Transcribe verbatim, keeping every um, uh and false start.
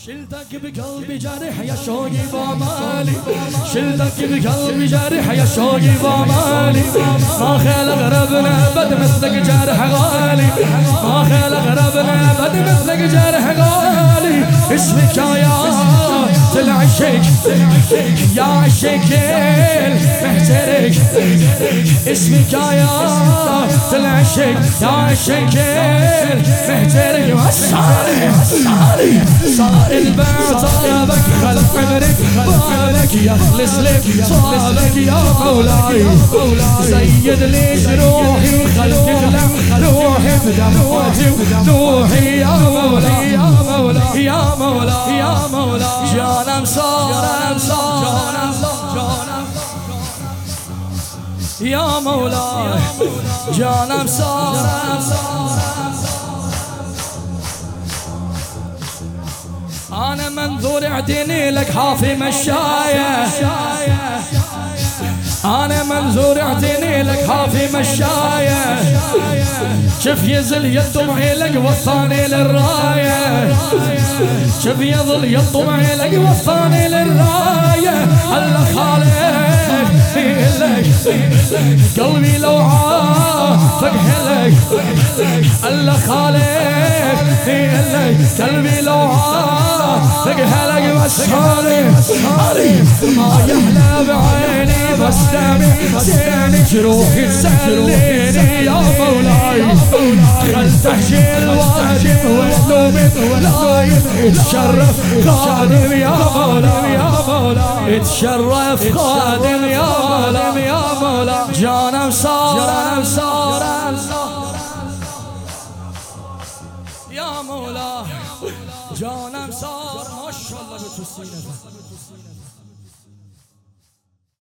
شلتك بقلبي جارح يا شوقي بامالي، شلتك بقلبي جارح يا شوقي بامالي، ما خيل غربنا بد مثلك جارح غالي، ما خيل غربنا بد مثلك جارح غالي. اسمك يا العشق يا عشق محترق، اسمك يا العشق يا عشق محترق. وصالي وصالي البعد صابك خلف عمرك بابك يخلص لك صابك يا مولاي. زيد ليش روحي خلف يغلى روحي بدموتي روحي يا مولاي يا مولاي يا مولاي يا مولاي. جانم صار يا مولاي جانم صار أنا منظور اعديني لك حافي مشاية، أنا منظور اعديني لك حافي مشاية. شف يزل يطمعي لك وصاني للراية، شف يظل يطمعي لك وصاني للراية. الله خالق لك قلبي لو عافق لك، الله خالق لك قلبي لو عافق لك. مسحالي ما يحلى بعيني بس دمي زيني جروحي تسليني يا مولاي. خل تحشي الواجب واسلوبي ولايم اتشرف خادم يا مولاي يا مولاي. اتشرف خادم يا مولاي يا مولاي. جانم صار جانم صار يا مولاي جانم صار. ما شاء الله بتوسينا.